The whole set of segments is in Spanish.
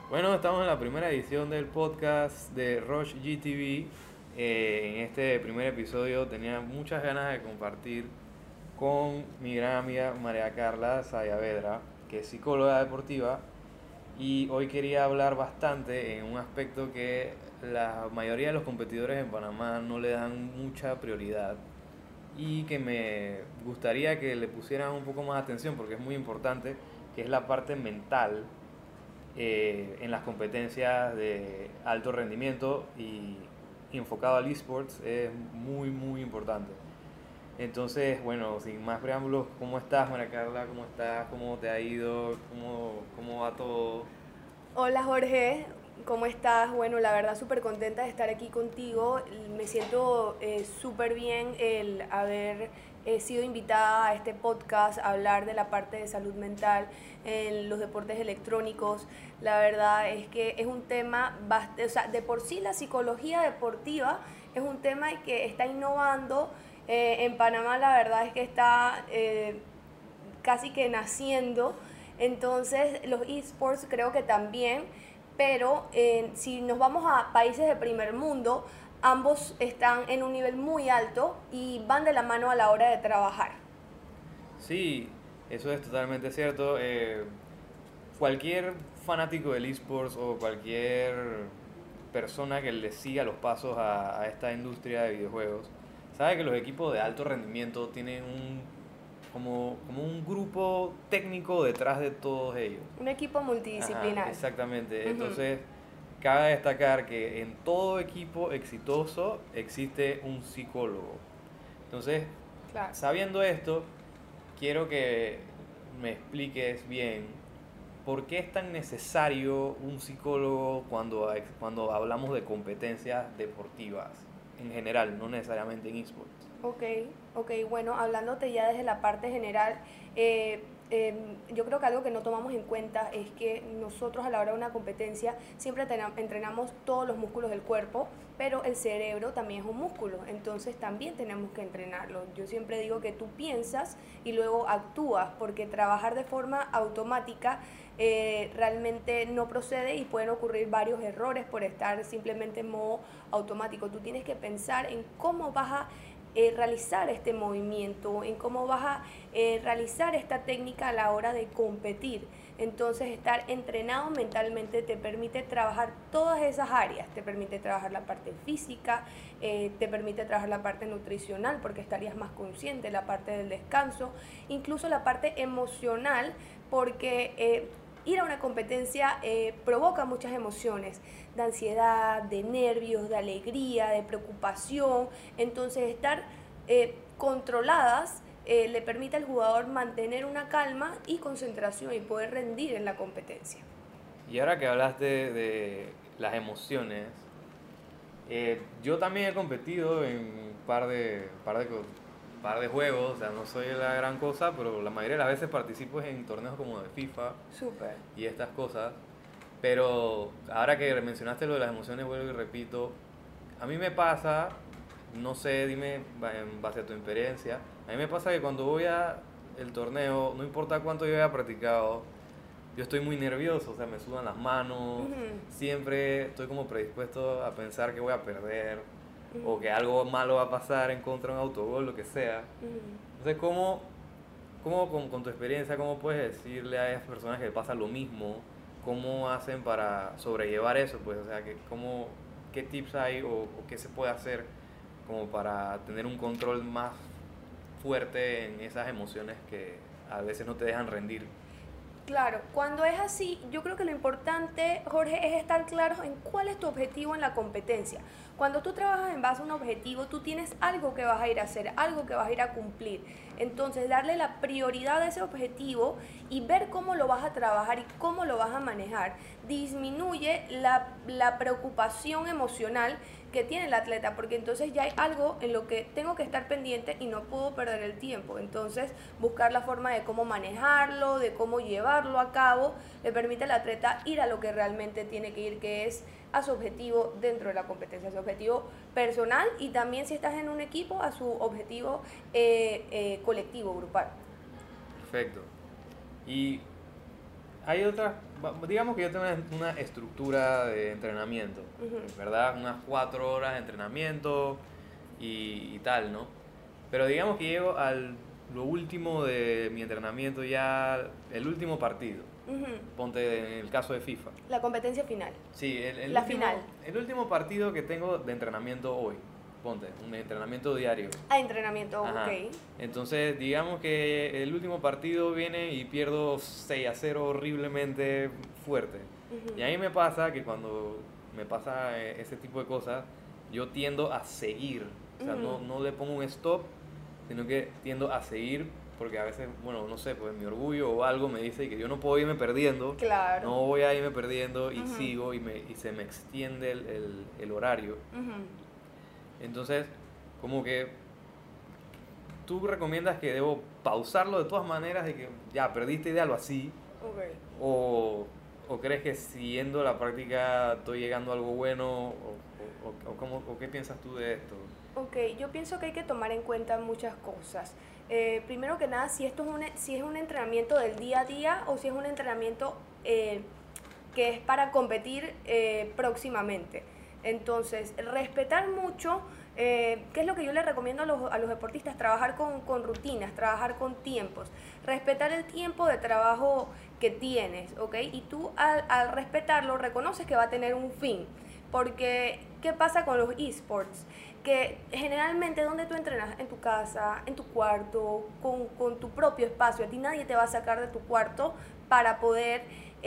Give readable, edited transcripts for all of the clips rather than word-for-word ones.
Bueno, estamos en la primera edición del podcast de Rush GTV. En este primer episodio tenía muchas ganas de compartir con mi gran amiga María Carla Sayavedra, que es psicóloga deportiva, y hoy quería hablar bastante en un aspecto que la mayoría de los competidores en Panamá no le dan mucha prioridad y que me gustaría que le pusieran un poco más atención porque es muy importante, que es la parte mental en las competencias de alto rendimiento y enfocado al esports es muy importante. Entonces, bueno, sin más preámbulos, ¿cómo estás, María Carla? ¿Cómo estás? ¿Cómo te ha ido? ¿Cómo va todo? Hola Jorge, ¿cómo estás? Bueno, la verdad súper contenta de estar aquí contigo. Me siento súper bien el haber sido invitada a este podcast a hablar de la parte de salud mental en los deportes electrónicos. La verdad es que es un tema, o sea, de por sí la psicología deportiva es un tema que está innovando. En Panamá la verdad es que está casi que naciendo. Entonces los esports creo que también, pero si nos vamos a países de primer mundo, ambos están en un nivel muy alto y van de la mano a la hora de trabajar. Sí, eso es totalmente cierto. Cualquier fanático del esports o cualquier persona que le siga los pasos a esta industria de videojuegos sabe que los equipos de alto rendimiento tienen como un grupo técnico detrás de todos ellos. Un equipo Ajá, multidisciplinar. exactamente. Ujú. Entonces, cabe destacar que en todo equipo exitoso existe un psicólogo. Entonces, Claro. sabiendo esto, quiero que me expliques bien por qué es tan necesario un psicólogo cuando hablamos de competencias deportivas en general, no necesariamente en esports. Ok, ok, bueno, hablándote ya desde la parte general, yo creo que algo que no tomamos en cuenta es que nosotros a la hora de una competencia siempre entrenamos todos los músculos del cuerpo, pero el cerebro también es un músculo, entonces también tenemos que entrenarlo. Yo siempre digo que tú piensas y luego actúas, porque trabajar de forma automática realmente no procede y pueden ocurrir varios errores por estar simplemente en modo automático. Tú tienes que pensar en cómo vas a realizar este movimiento, en cómo vas a realizar esta técnica a la hora de competir. Entonces estar entrenado mentalmente te permite trabajar todas esas áreas, te permite trabajar la parte física, te permite trabajar la parte nutricional porque estarías más consciente, la parte del descanso, incluso la parte emocional porque ir a una competencia provoca muchas emociones, de ansiedad, de nervios, de alegría, de preocupación. Entonces estar controladas le permite al jugador mantener una calma y concentración y poder rendir en la competencia. Y ahora que hablaste de las emociones, yo también he competido en par de juegos, o sea, no soy la gran cosa, pero la mayoría de las veces participo en torneos como de FIFA Súper. y estas cosas. Pero ahora que mencionaste lo de las emociones, vuelvo y repito, a mí me pasa, no sé, dime en base a tu experiencia, a mí me pasa que cuando voy a el torneo, no importa cuánto yo haya practicado, yo estoy muy nervioso, o sea, me sudan las manos, Ujú, siempre estoy como predispuesto a pensar que voy a perder o ujú, que algo malo va a pasar en contra de un autogol, lo que sea. ujú. Entonces, ¿cómo con tu experiencia, cómo puedes decirle a esas personas que pasa lo mismo? ¿Cómo hacen para sobrellevar eso? Pues, o sea, ¿qué tips hay o qué se puede hacer como para tener un control más fuerte en esas emociones que a veces no te dejan rendir? Claro, cuando es así, yo creo que lo importante, Jorge, es estar claros en cuál es tu objetivo en la competencia. Cuando tú trabajas en base a un objetivo, tú tienes algo que vas a ir a hacer, algo que vas a ir a cumplir. Entonces, darle la prioridad a ese objetivo y ver cómo lo vas a trabajar y cómo lo vas a manejar, disminuye la preocupación emocional que tiene el atleta, porque entonces ya hay algo en lo que tengo que estar pendiente y no puedo perder el tiempo. Entonces, buscar la forma de cómo manejarlo, de cómo llevarlo a cabo, le permite al atleta ir a lo que realmente tiene que ir, que es a su objetivo dentro de la competencia, a su objetivo personal y también si estás en un equipo, a su objetivo colectivo, grupal. Perfecto. Y hay otras, digamos que yo tengo una estructura de entrenamiento, ¿verdad? Unas 4 horas de entrenamiento y tal, ¿no? Pero digamos que llego lo último de mi entrenamiento ya, el último partido. Ponte en el caso de FIFA. La competencia final. Sí, La final. El último partido que tengo de entrenamiento hoy. Ponte, un entrenamiento diario. Ah, entrenamiento, Ajá. ok. Entonces, digamos que el último partido viene y pierdo 6-0 horriblemente fuerte. Y a mí me pasa que cuando me pasa ese tipo de cosas, yo tiendo a seguir. O sea, no le pongo un stop, sino que tiendo a seguir porque a veces, bueno, no sé, pues mi orgullo o algo me dice que yo no puedo irme perdiendo. Claro. No voy a irme perdiendo y sigo y se me extiende el horario. Entonces, como que tú recomiendas que debo pausarlo de todas maneras de que ya perdiste idea, algo así. Okay. O crees que siguiendo la práctica estoy llegando a algo bueno o qué piensas tú de esto. Ok, yo pienso que hay que tomar en cuenta muchas cosas. Primero que nada, si es un entrenamiento del día a día o si es un entrenamiento que es para competir próximamente. Entonces, respetar mucho, ¿qué es lo que yo le recomiendo a los deportistas? Trabajar con rutinas, trabajar con tiempos, respetar el tiempo de trabajo que tienes, ¿ok? Y tú al respetarlo reconoces que va a tener un fin, porque ¿qué pasa con los esports? Que generalmente donde tú entrenas, en tu casa, en tu cuarto, con tu propio espacio, a ti nadie te va a sacar de tu cuarto para poder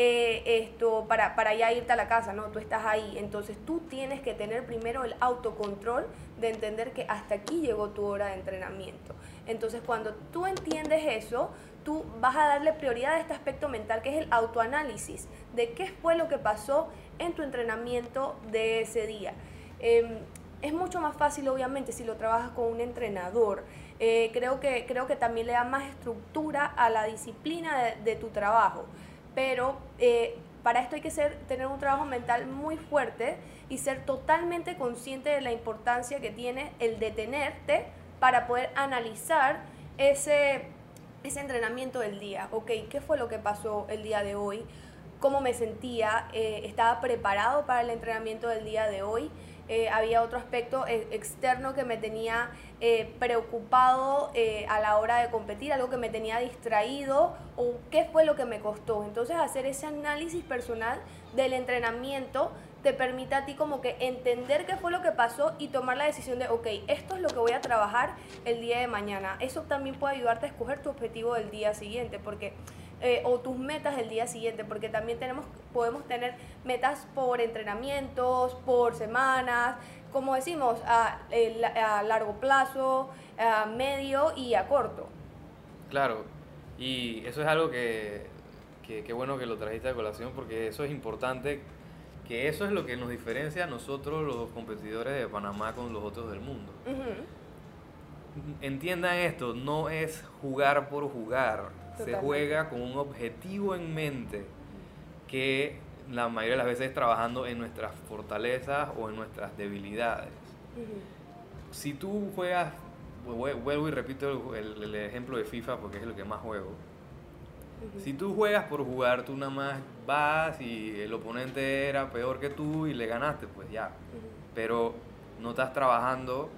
para ya irte a la casa, ¿no? Tú estás ahí, entonces tú tienes que tener primero el autocontrol de entender que hasta aquí llegó tu hora de entrenamiento. Entonces cuando tú entiendes eso, tú vas a darle prioridad a este aspecto mental que es el autoanálisis de qué fue lo que pasó en tu entrenamiento de ese día. Es mucho más fácil, obviamente, si lo trabajas con un entrenador. Creo que también le da más estructura a la disciplina de tu trabajo. Pero para esto hay que tener un trabajo mental muy fuerte y ser totalmente consciente de la importancia que tiene el detenerte para poder analizar ese entrenamiento del día. Ok, ¿qué fue lo que pasó el día de hoy? ¿Cómo me sentía? ¿Estaba preparado para el entrenamiento del día de hoy? Había otro aspecto externo que me tenía preocupado a la hora de competir, algo que me tenía distraído o qué fue lo que me costó. Entonces hacer ese análisis personal del entrenamiento te permite a ti como que entender qué fue lo que pasó y tomar la decisión de, ok, esto es lo que voy a trabajar el día de mañana. Eso también puede ayudarte a escoger tu objetivo del día siguiente, porque o tus metas del día siguiente, porque también podemos tener metas por entrenamientos, por semanas, como decimos, a largo plazo, a medio y a corto. Claro, y eso es algo que bueno que lo trajiste a colación, porque eso es importante, que eso es lo que nos diferencia a nosotros los competidores de Panamá con los otros del mundo. Entiendan esto, no es jugar por jugar. Se juega con un objetivo en mente que la mayoría de las veces es trabajando en nuestras fortalezas o en nuestras debilidades. Si tú juegas, vuelvo y repito el ejemplo de FIFA porque es lo que más juego. Si tú juegas por jugar, tú nada más vas y el oponente era peor que tú y le ganaste, pues ya. Pero no estás trabajando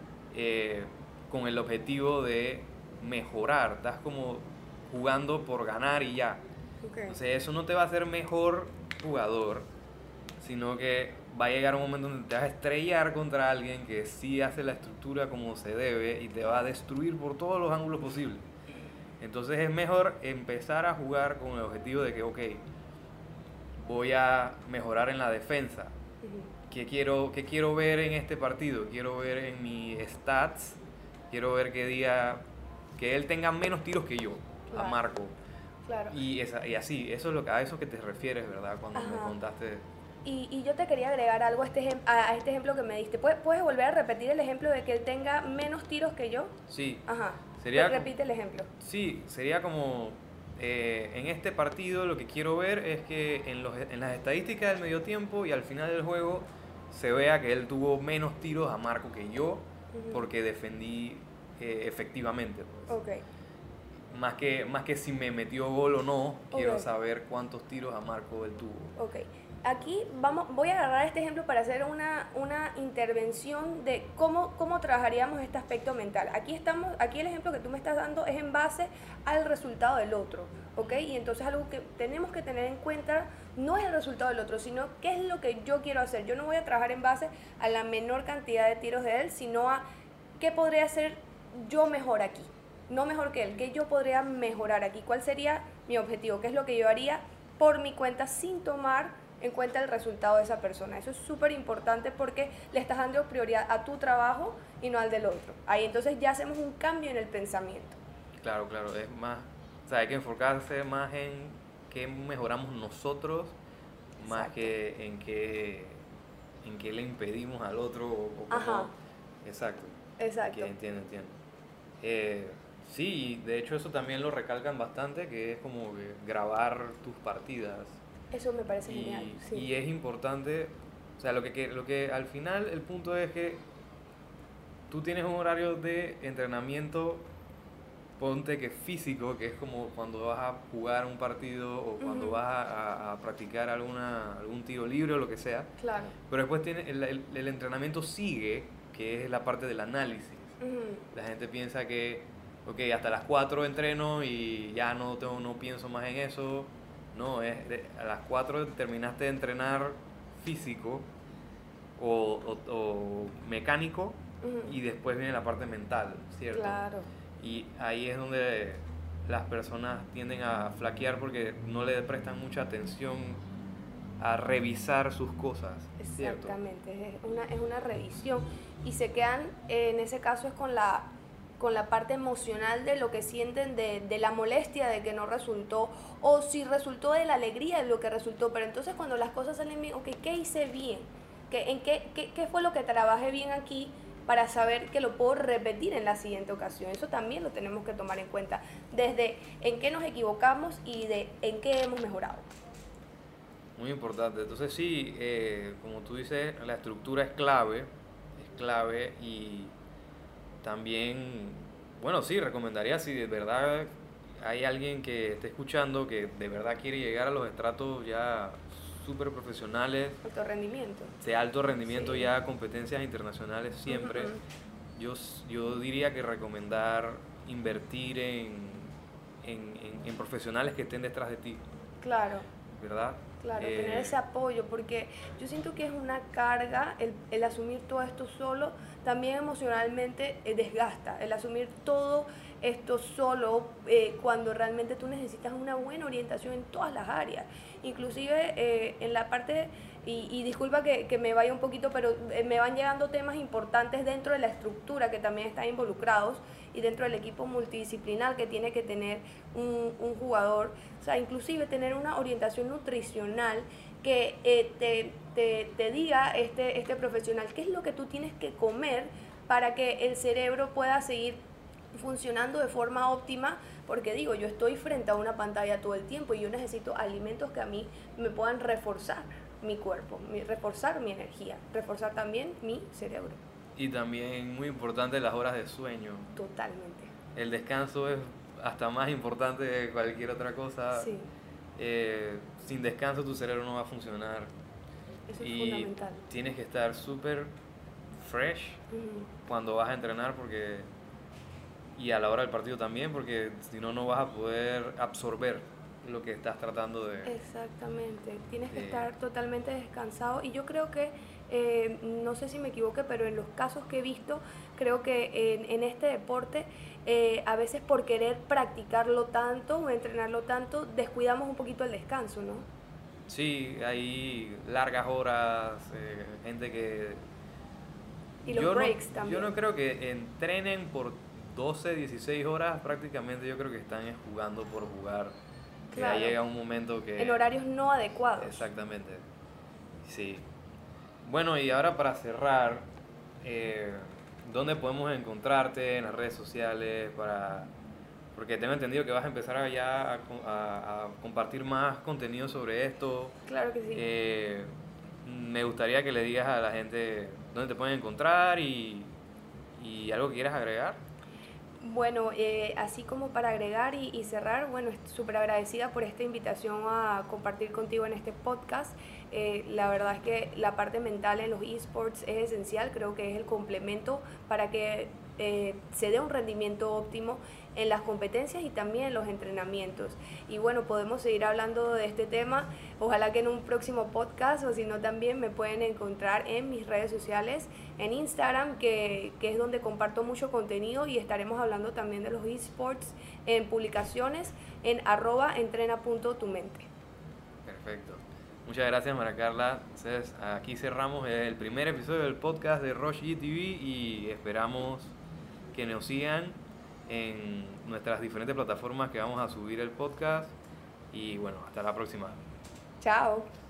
con el objetivo de mejorar, estás como jugando por ganar y ya. Entonces eso no te va a hacer mejor jugador, sino que va a llegar un momento donde te vas a estrellar contra alguien que sí hace la estructura como se debe y te va a destruir por todos los ángulos posibles. Entonces es mejor empezar a jugar con el objetivo de que, ok, voy a mejorar en la defensa. ¿Qué quiero ver en este partido? Quiero ver en mis stats, quiero ver que él tenga menos tiros que yo. Claro. A Marco. Claro. Y así, eso es a eso que te refieres, ¿verdad? Cuando me contaste. Y yo te quería agregar algo a este ejemplo que me diste. ¿Puedes volver a repetir el ejemplo de que él tenga menos tiros que yo? Sí. Ajá. Repite el ejemplo. Sí, sería como en este partido lo que quiero ver es que en las estadísticas del medio tiempo y al final del juego se vea que él tuvo menos tiros a Marco que yo porque defendí efectivamente. Pues. Okay. más que si me metió gol o no, quiero Ok. saber cuántos tiros a marco él tuvo. Ok, aquí voy a agarrar este ejemplo para hacer una intervención de cómo trabajaríamos este aspecto mental. Aquí el ejemplo que tú me estás dando es en base al resultado del otro, ¿ok? Y entonces algo que tenemos que tener en cuenta no es el resultado del otro, sino qué es lo que yo quiero hacer. Yo no voy a trabajar en base a la menor cantidad de tiros de él, sino a qué podría hacer yo mejor aquí. No mejor que él, qué yo podría mejorar aquí, cuál sería mi objetivo, qué es lo que yo haría por mi cuenta sin tomar en cuenta el resultado de esa persona. Eso es súper importante porque le estás dando prioridad a tu trabajo y no al del otro. Ahí entonces ya hacemos un cambio en el pensamiento. Claro, claro, es más, o sea, hay que enfocarse más en qué mejoramos nosotros, más Exacto. que en qué le impedimos al otro o Ajá, cómo. Exacto. exacto. Entiendo, entiendo. Eh, sí, de hecho eso también lo recalcan bastante, que es como que grabar tus partidas. Eso me parece genial, sí. Y es importante, o sea, lo que al final el punto es que tú tienes un horario de entrenamiento, ponte que físico, que es como cuando vas a jugar un partido o cuando Ujú, vas a practicar algún tiro libre o lo que sea, claro. pero después tiene el entrenamiento sigue, que es la parte del análisis. Ujú, La gente piensa que, ok, hasta las 4 entreno y ya no pienso más en eso. No, a las 4 terminaste de entrenar físico o mecánico ujú, y después viene la parte mental, ¿cierto? claro. Y ahí es donde las personas tienden a flaquear porque no le prestan mucha atención a revisar sus cosas, ¿cierto? Exactamente, es una revisión y se quedan, en ese caso es con la parte emocional de lo que sienten de la molestia de que no resultó o si resultó de la alegría de lo que resultó, pero entonces cuando las cosas salen bien, ok, ¿qué hice bien? ¿Qué fue lo que trabajé bien aquí para saber que lo puedo repetir en la siguiente ocasión? Eso también lo tenemos que tomar en cuenta, desde en qué nos equivocamos y de en qué hemos mejorado. Muy importante. Entonces sí, como tú dices, la estructura es clave y también, bueno, sí, recomendaría si de verdad hay alguien que esté escuchando que de verdad quiere llegar a los estratos ya súper profesionales, Alto rendimiento. de alto rendimiento, Sí. ya competencias internacionales Ujú, siempre, ujú. yo diría que recomendar invertir en profesionales que estén detrás de ti, Claro, ¿verdad? claro, tener Eh, ese apoyo, porque yo siento que es una carga el asumir todo esto solo, también emocionalmente desgasta, el asumir todo esto solo cuando realmente tú necesitas una buena orientación en todas las áreas, inclusive en la parte, y disculpa que me vaya un poquito, pero me van llegando temas importantes dentro de la estructura que también están involucrados y dentro del equipo multidisciplinar que tiene que tener un jugador, o sea, inclusive tener una orientación nutricional que te diga este profesional qué es lo que tú tienes que comer para que el cerebro pueda seguir funcionando de forma óptima, porque digo, yo estoy frente a una pantalla todo el tiempo y yo necesito alimentos que a mí me puedan reforzar mi cuerpo, reforzar mi energía, reforzar también mi cerebro. y también muy importante las horas de sueño. Totalmente. El descanso es hasta más importante que cualquier otra cosa. Sí, Sin descanso tu cerebro no va a funcionar eso es y fundamental. tienes que estar súper fresh Ujú. cuando vas a entrenar porque y a la hora del partido también porque si no no vas a poder absorber lo que estás tratando Exactamente, tienes que de- estar totalmente descansado y yo creo que, no sé si me equivoqué, pero en los casos que he visto, creo que en este deporte, a veces por querer practicarlo tanto o entrenarlo tanto, descuidamos un poquito el descanso, ¿no? Sí, hay largas horas, gente que Y los breaks yo también. no creo que entrenen por 12 16 horas, prácticamente yo creo que están jugando por jugar. Que ya Claro, llega un momento en que... horarios no adecuados. Exactamente, sí. Bueno, y ahora para cerrar, eh, ¿dónde podemos encontrarte en las redes sociales? Porque tengo entendido que vas a empezar a compartir más contenido sobre esto. Claro que sí. Me gustaría que le digas a la gente dónde te pueden encontrar y algo que quieras agregar. Bueno, así como para agregar y cerrar, bueno, súper agradecida por esta invitación a compartir contigo en este podcast. La verdad es que la parte mental en los esports es esencial, creo que es el complemento para que se dé un rendimiento óptimo en las competencias y también en los entrenamientos. Y bueno, podemos seguir hablando de este tema, ojalá que en un próximo podcast, o si no también me pueden encontrar en mis redes sociales, en Instagram, que es donde comparto mucho contenido, y estaremos hablando también de los esports en publicaciones en @entrena.tumente. Perfecto. Muchas gracias, María Carla. Entonces, aquí cerramos el primer episodio del podcast de Roche GTV y esperamos que nos sigan en nuestras diferentes plataformas que vamos a subir el podcast. Y bueno, hasta la próxima. Chao.